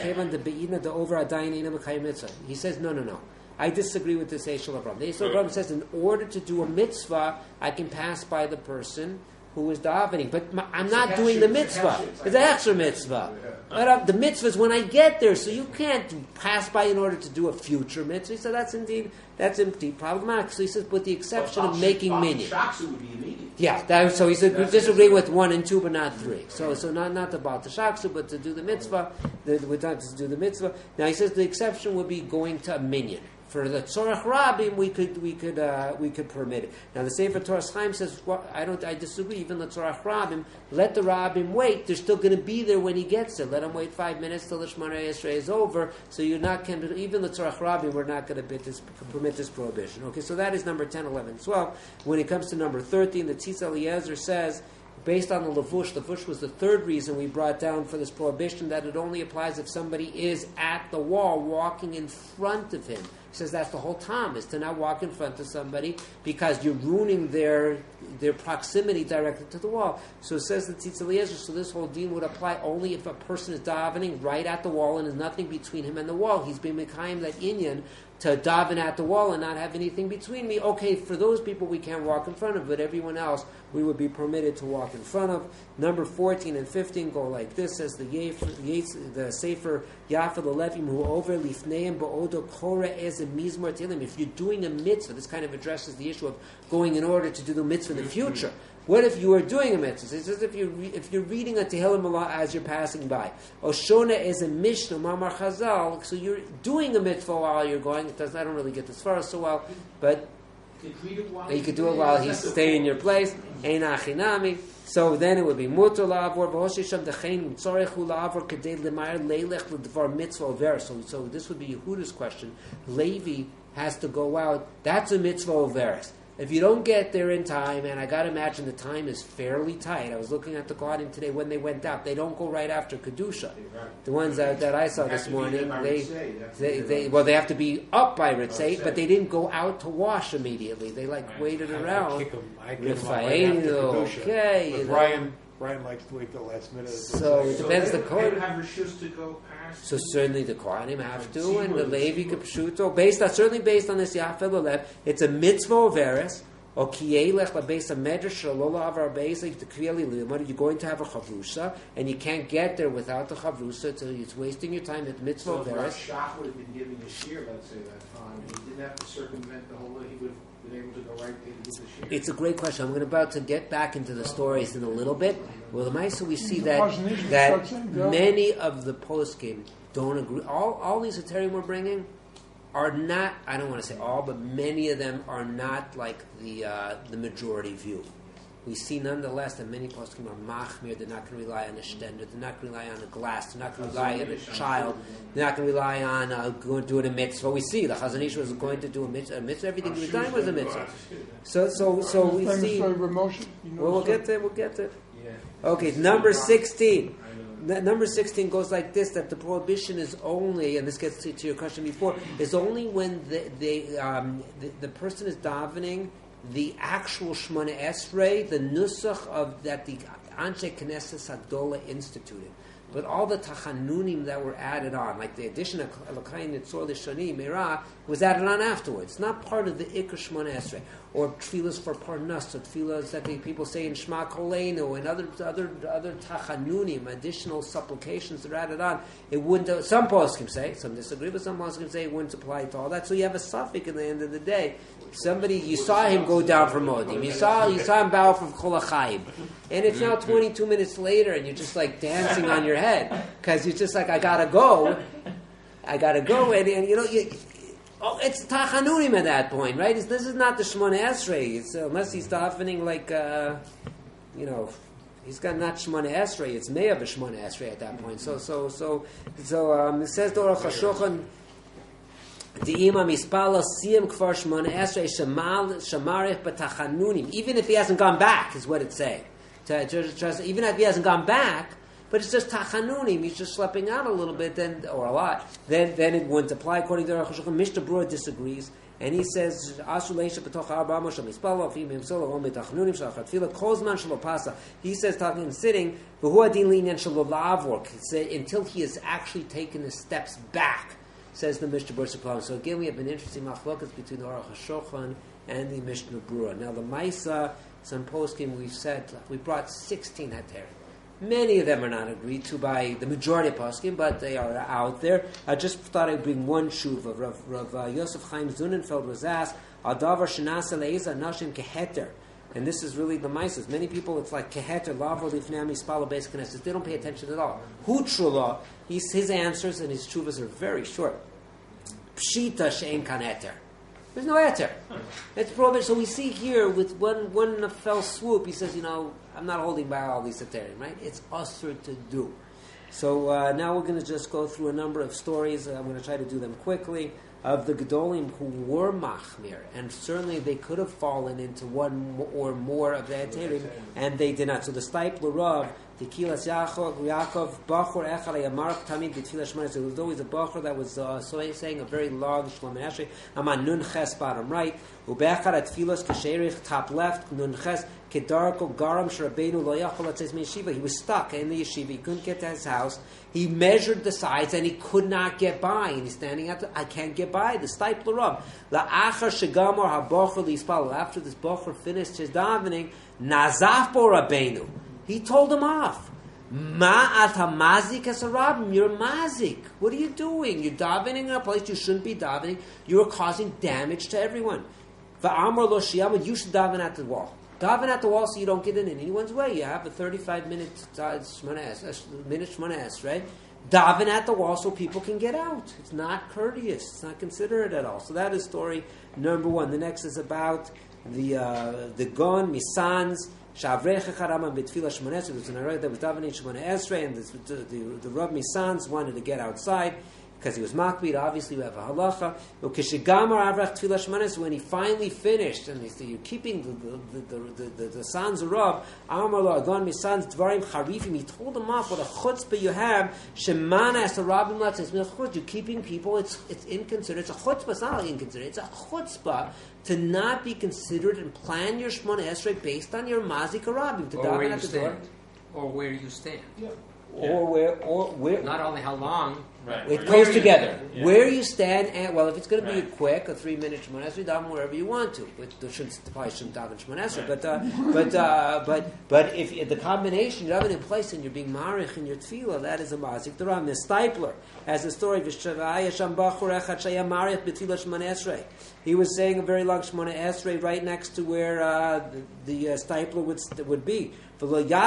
no. I disagree with this Eshel Avram. The Eshel Avram says, in order to do a mitzvah, I can pass by the person who was davening, but I'm not doing the mitzvah. It's an extra mitzvah. But the mitzvah is when I get there, so you can't pass by in order to do a future mitzvah. He said that's indeed problematic. So he says, with the exception of making minyan. Shaksu would be immediate. Yeah, so he said disagree with 1 and 2, but not 3. So not about the shaksu, but to do the mitzvah. We're not to do the mitzvah. Now he says the exception would be going to a minyan. For the tzorach rabim, we could permit it. Now the Sefer Torah Chaim says, I disagree. Even the tzorach rabim, let the rabim wait. They're still going to be there when he gets there. Let him wait 5 minutes till the Shmoneh Esrei is over. So you're not even the tzorach rabim, we're not going to permit this prohibition. Okay, so that is number 10, 11, 12. When it comes to number 13, the Tzitz Eliezer says, based on the levush was the third reason we brought down for this prohibition, that it only applies if somebody is at the wall walking in front of him. He says that's the whole time, is to not walk in front of somebody because you're ruining their proximity directly to the wall. So it says that Tzitz Eliezer, so this whole deen would apply only if a person is davening right at the wall and there's nothing between him and the wall. He's been mekayim that inyan to daven at the wall and not have anything between me. Okay, for those people we can't walk in front of, but everyone else we would be permitted to walk in front of. Number 14 and 15 go like this, says the Sefer Yafa Levim, who over lifneim ba'odo kora ez a mizmor tilim. If you're doing a mitzvah, this kind of addresses the issue of going in order to do the mitzvah in the future. What if you are doing a mitzvah? It says if you're reading a Tehillim Allah as you're passing by. Oshona is a Mishnah, Mamar Chazal, so you're doing a mitzvah while you're going. I don't really get this far so well, but you could do it while he's staying in your place. Ein achinami. So then it would be mutar la'avor v'hoshisham dechein tzorechu la'avor kedei l'mayr leilech l'dvar mitzvah over. So this would be Yehuda's question. Levi has to go out. That's a mitzvah overis. If you don't get there in time, and I got to imagine the time is fairly tight. I was looking at the Kohanim today when they went out. They don't go right after Kedusha. The ones that I saw this morning, they have to be up by Ritzei, but they didn't go out to wash immediately. They waited around. I kick them out right after Kedusha. Okay. But Brian likes to wait till the last minute. So it depends the Kohanim. Have rishus to go past. So certainly the Kohanim have to, and the Levi Kapshuto, certainly based on this Yafel Alev, it's a mitzvah overis, or kielech, but based on medrash shalola avar basic the kriyali limud. You're going to have a chavrusa, and you can't get there without the chavrusa, so it's wasting your time at mitzvah overis. So if Shach would have been giving a shear, let's say that time, he didn't have to circumvent the whole. He would have been able to go right there to give the shear. It's a great question. I'm about to get back into the stories in a little bit. Well, the Maisa we see that many of the poskim don't agree. All these Eterim we're bringing are not, I don't want to say all, but many of them are not like the majority view. We see nonetheless that many poskim are machmir. They're not going to rely on a stender. They're not going to rely on a glass. They're not going to rely on a child. They're not going to rely on going to do a mitzvah. We see the Chazon Ish was going to do a mitzvah. Everything he was doing was a mitzvah. So we see. Well, we'll get there. Okay, number 16. Number 16 goes like this: that the prohibition is only, and this gets to your question before, is only when the person is davening the actual Shmoneh Esrei, the nusach of that the Anshe Knesset Hadolah instituted. But all the tachanunim that were added on, like the addition of Elokai Nitzor Lishani Meirah, was added on afterwards. It's not part of the Ikar Shmoneh Esrei. Or tefillas for Parnas, or tefillas that people say in Shema Koleinu, and other tachanunim, additional supplications that are added on. It wouldn't. Some poskim say, some disagree, but some poskim say it wouldn't apply to all that. So you have a suffix in the end of the day. Somebody, you saw him go down from Modim. You saw him bow from Kol HaChaim. And it's now 22 minutes later, and you're just like dancing on your head. Because you're just like, I gotta go. And you know, it's tachanunim at that point, right? This is not the Shmoneh Esrei. Unless he's davening like, he's got not Shmoneh Esrei. It's Me'ah b'Shmoneh Esrei at that point. So it says the Aruch HaShulchan, Di'ima mispala siyam kfar Shmoneh Esrei shamarich b'tachanunim. Even if he hasn't gone back, is what it's saying. Even if he hasn't gone back, but it's just tachanunim, he's just slipping out a little bit, or a lot, then it wouldn't apply according to Aruch HaShulchan. Mishnah Berurah disagrees, and he says, he says, talking and sitting, until he has actually taken the steps back. says the Mishnah Berurah Supply. So again, we have an interesting machlokas between the Aruch HaShulchan and the Mishnah Berurah. Now the Maisa, some poskim we've said, we brought 16 heterim. Many of them are not agreed to by the majority of poskim, but they are out there. I just thought I'd bring one shuv. Rav Yosef Chaim Zunenfeld was asked, Adavar shenasa leiza nashim keheter. And this is really the Mises. Many people, it's like keheter, lavo lifnei mispalo beis knesses. They don't pay attention at all. Hu trula, his answers and his shuvas are very short. Pshita she'en kan heter. There's no heter. It's prohibited. So we see here with one fell swoop, he says, I'm not holding by all these heterim, right? It's usher to do. So now we're going to just go through a number of stories. I'm going to try to do them quickly. Of the Gedolim who were machmir, and certainly they could have fallen into one or more of the heterim, and they did not. So the Steipler Rav, Tekilas Yaakov, Bachor Echad Yamarach Tamid B'Tfilas Shmoneh. There was always a Bachor that was saying a very long Shlomo Esrei. Aman Nun Ches bottom right, Ubechad at Tfilas Kasherich top left, Nun Ches Kedarko Garam Shrabeinu Lo Yachol Atzes Yeshiva. He was stuck in the yeshiva. He couldn't get to his house. He measured the sides and he could not get by. And he's standing at I can't get by. The Steipler Rav. La'achar Shegamor HaBachor Lispal. After this Bachor finished his davening, Nazaf Bo Rabbeinu. He told him off. Ma'at hamazik as a rabbim. You're mazik. What are you doing? You're davening in a place you shouldn't be davening. You're causing damage to everyone. Va'amar lo shiyamad. You should daven at the wall. Daven at the wall so you don't get in anyone's way. You have a 35-minute shmoneh, right? Daven at the wall so people can get out. It's not courteous. It's not considerate at all. So that is story number one. The next is about the Gon Misans. Shavrecha Charaman B'Tfila Shmoneh Esrei. There's an Arayah that was davening Shmoneh Esrei, and the Rav Misans wanted to get outside because he was makbid. Obviously, we have a halacha. When he finally finished, and you're keeping the sons of Rav, Amar lo Agon Misans Dvarim Charifim. He told them off what a chutzpah you have. Shemana as a Rabbim Latzes. You're keeping people. It's inconsiderate. It's a chutzpah. It's not like inconsiderate. It's a chutzpah to not be considered and plan your Shmoneh Esrei based on your mazik Rabbim to daven at the door, or where you stand. Yeah. Or where not only how long. Right. It goes together. Yeah. Where you stand, and if it's going to be a quick, a 3-minute Shmoneh Esrei, daven wherever you want to. But probably shouldn't daven Shmoneh Esrei. But if the combination you have it in place and you're being marich in your tefillah, that is a mazik. The Ram, the Steipler, has a story. He was saying a very long Shmoneh Esrei right next to where the Steipler would be. He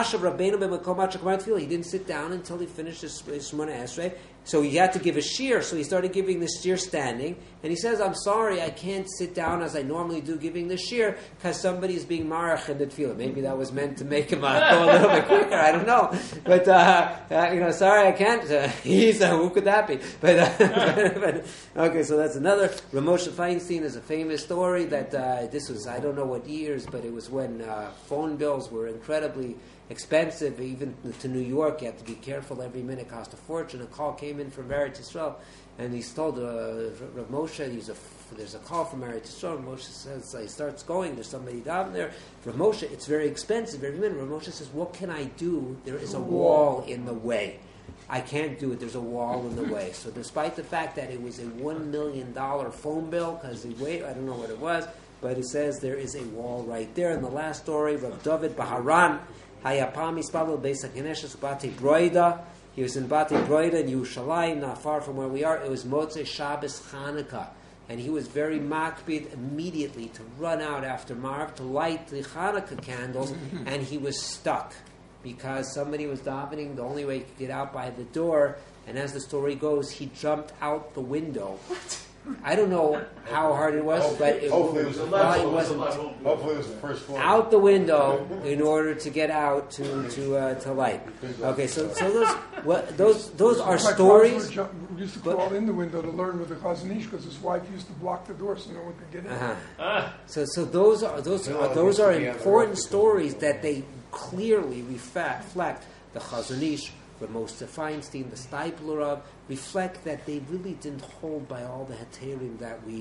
didn't sit down until he finished his Shmoneh Esrei. So he had to give a shir, so he started giving the shir standing. And he says, I'm sorry, I can't sit down as I normally do giving the shir because somebody is being marach in the tefillah. Maybe that was meant to make him go a little bit quicker, I don't know. But, sorry, I can't. Who could that be? But okay, so that's another. Ramosha Feinstein is a famous story that this was, I don't know what years, but it was when phone bills were incredibly expensive. Even to New York, you have to be careful. Every minute cost a fortune. A call came in from Eretz Yisrael, and he's told Rav Moshe, there's a call from Eretz Yisrael. Rav Moshe says, he starts going, there's somebody down there. Rav Moshe, it's very expensive every minute. Rav Moshe says, what can I do? There is a wall in the way. I can't do it. There's a wall in the way. So despite the fact that it was a $1 million phone bill, because I don't know what it was, but it says there is a wall right there. And the last story, Rav David Baharan, Hayapam Ispabel Beis HaKneshes Bate Broida. He was in Bate Broida in Yerushalayim, not far from where we are. It was Motzei Shabbos Chanukah. And he was very makbid immediately to run out after Marv to light the Chanukah candles, and he was stuck because somebody was davening. The only way he could get out by the door, and as the story goes, he jumped out the window. I don't know how hard it was, but Hopefully it was the probably wasn't. Hopefully it was the first floor. Out the window in order to get out to light. Okay, so those are My stories. father used to crawl in the window to learn with the Chazon Ish because his wife used to block the door so no one could get in. So those are important stories that they clearly reflect the Chazon Ish, the Moshe Feinstein, the Steipler Rav, reflect that they really didn't hold by all the heterim that we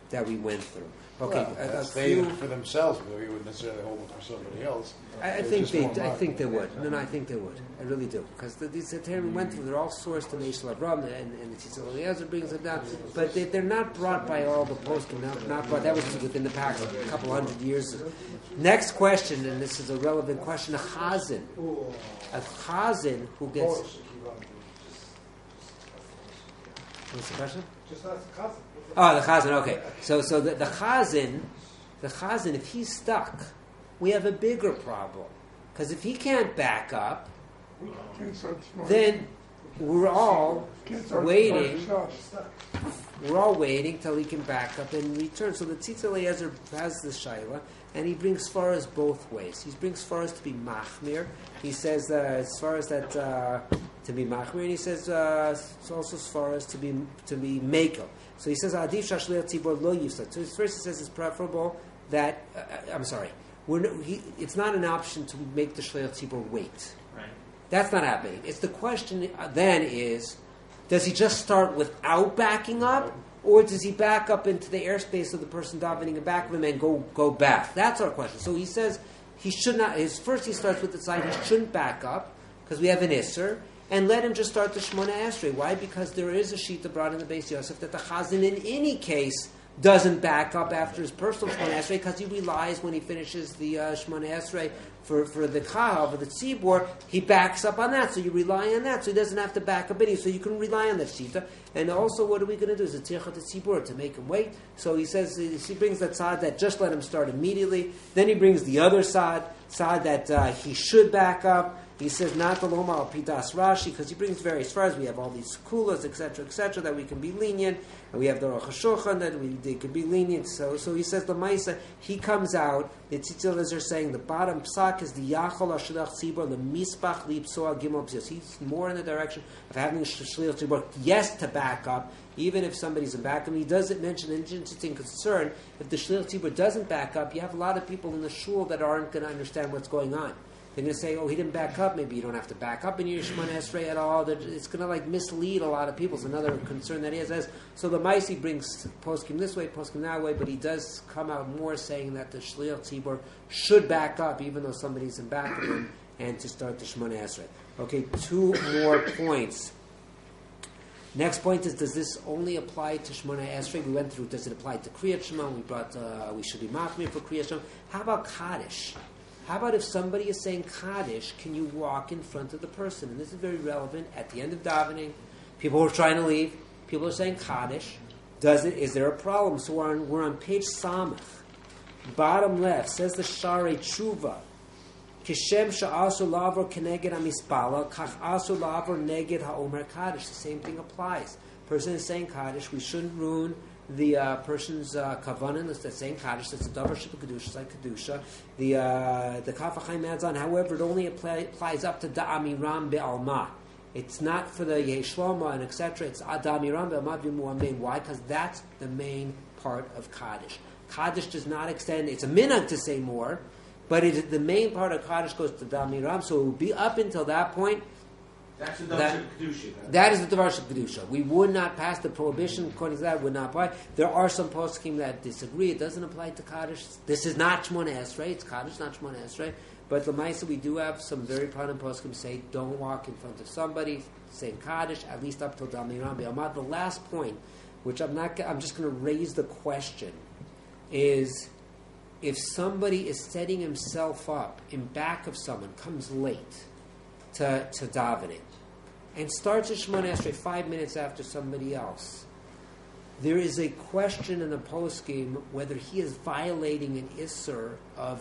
we went through. Okay, Well, a they few. for themselves, but you wouldn't necessarily hold it for somebody else. I It's think just they. more I think they marketable. would. No, I think they would. I really do. Because these Teirim we went through, they're all sourced to Meshel Avram, and the Tzitzel Eliezer brings them down. But they're not brought by all the poskim. Not brought. That was within the past couple hundred years. Next question, and this is a relevant question: a chazan who gets. What's the question? Oh, the chazan. Okay, so the chazan, if he's stuck, we have a bigger problem. Because if he can't back up, Can't start smoking. then we're all Can't start waiting. smoking. We're all waiting till he can back up and return. So the Tzitz Eliezer has the shaila, and he brings Sfaras both ways. He brings Sfaras to be machmir. He says as far as that to be machmir, and he says it's also Sfaras to be mekel. So he says adif shashliach tzibor lo yifsad. So first he says it's preferable that I'm sorry. It's not an option to make the shliach tzibor wait. Right. That's not happening. It's the question then is, does he just start without backing up, or does he back up into the airspace of the person davening in back of him and go back? That's our question. So he says he should not. First he starts with the side. He shouldn't back up because we have an isser, and let him just start the Shemona Esrei. Why? Because there is a shita brought in the Beis Yosef that the chazan in any case doesn't back up after his personal Shemona Esrei because he relies when he finishes the Shemona Esrei for the Kahal, for the Tzibor, he backs up on that. So you rely on that. So he doesn't have to back up any. So you can rely on that Shita. And also, what are we going to do? Is a Tirchat Tzibor to make him wait. So he says, he brings that side that just let him start immediately. Then he brings the other side that he should back up. He says not the Loma al Pitas Rashi because he brings various fars. We have all these kulas, etc., that we can be lenient, and we have the Rosh Hashanah that they can be lenient. So he says the Maisa. He comes out. The Tzitz Eliezer saying the bottom psak is the Yachol Ashidach Tzibor the Mispach Lipsoa Gimel B'zis. He's more in the direction of having Shliach Tzibor. Yes, to back up, even if somebody's in back of him. He doesn't mention an interesting concern. If the Shliach Tzibor doesn't back up, you have a lot of people in the shul that aren't going to understand what's going on. They're going to say, oh, he didn't back up. Maybe you don't have to back up in your Shemona Esrei at all. It's going to mislead a lot of people. It's another concern that he has. So the Maisi brings poskim this way, poskim that way, but he does come out more saying that the Shliach Tzibor should back up even though somebody's in back of him and to start the Shemona Esrei. Okay, 2 more points. Next point is, does this only apply to Shemona Esrei? We went through, does it apply to Kriyat Shema? We should be machmir for Kriyat Shema. How about Kaddish? How about if somebody is saying Kaddish, can you walk in front of the person? And this is very relevant. At the end of davening, people are trying to leave. People are saying Kaddish. Is there a problem? So we're on page Samach. Bottom left, says the Sharei Tshuva. Kishem sha'asu lavor keneged hamispala, kach asu lavor neged ha'omer Kaddish. The same thing applies. Person is saying Kaddish. We shouldn't ruin the person's kavanah that's saying Kaddish. That's a davar sheba kedusha, it's like kedusha. The Kaf HaChaim adds on. However, it only applies up to da'amiram be'alma. It's not for the Yeshloma and etc. It's da'amiram be'alma b'muamein. Why? Because that's the main part of Kaddish. Kaddish does not extend. It's a minhag to say more, but the main part of Kaddish goes to da'amiram. So it will be up until that point. That's the Davar Kedusha. That is the Davar Kedusha. We would not pass the prohibition according to that. Would not apply. There are some poskim that disagree. It doesn't apply to Kaddish. This is not Shemona Esrei. It's Kaddish, not Shemona Esrei. But Lamaisa, we do have some very prominent poskim say don't walk in front of somebody saying Kaddish at least up till Damiram Be'amad. The last point, which I'm just going to raise the question, is if somebody is setting himself up in back of someone, comes late to davening, and starts a Shemona Esrei 5 minutes after somebody else, there is a question in the poskim whether he is violating an Isser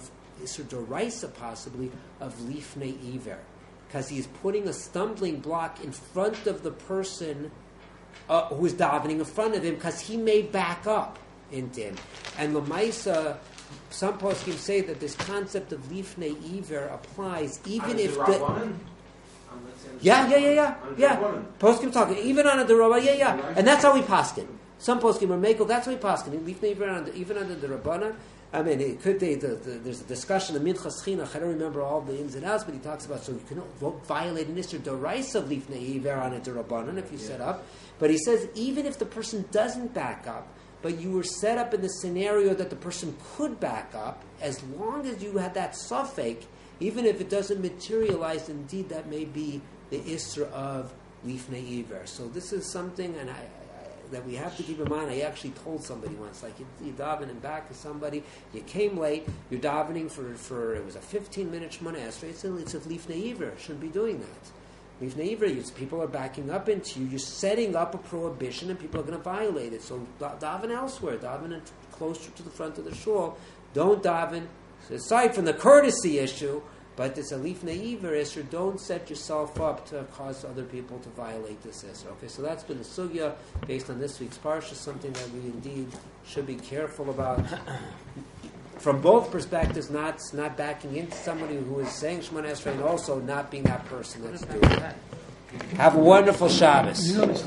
Doraisa possibly of Lifnei Iver, because he's putting a stumbling block in front of the person who is davening in front of him, because he may back up into him. And Lamaisa, some poskim say that this concept of Lifnei Iver applies even if the... Yeah. Poskim talking even on a derabbanan. Yeah, and that's how we paskin. Some poskim are mekel. That's how we paskin. Even under the rabbanan. I mean, it could be there's a discussion of minchas chinuch. I don't remember all the ins and outs, but he talks about so you can violate an isser doraisa of lifnei iver on a derabbanan if you set up. But he says even if the person doesn't back up, but you were set up in the scenario that the person could back up, as long as you had that suffix, even if it doesn't materialize, indeed that may be the Isra of Lifnei Iver. So this is something that we have to keep in mind. I actually told somebody once, like you davening back to somebody, you came late, you're davening for it was a 15-minute Shemona Esrei, it's a Lifnei Iver, shouldn't be doing that. Lifnei Iver, people are backing up into you, you're setting up a prohibition and people are going to violate it. So daven elsewhere, daven closer to the front of the shul. Don't daven, aside from the courtesy issue, but it's a Lifnei Iver issue. Don't set yourself up to cause other people to violate this issue. Okay, so that's been the sugya based on this week's parsha, something that we indeed should be careful about. From both perspectives, not backing into somebody who is saying Shemona Esrei and also not being that person that's doing it. Have a wonderful Shabbos.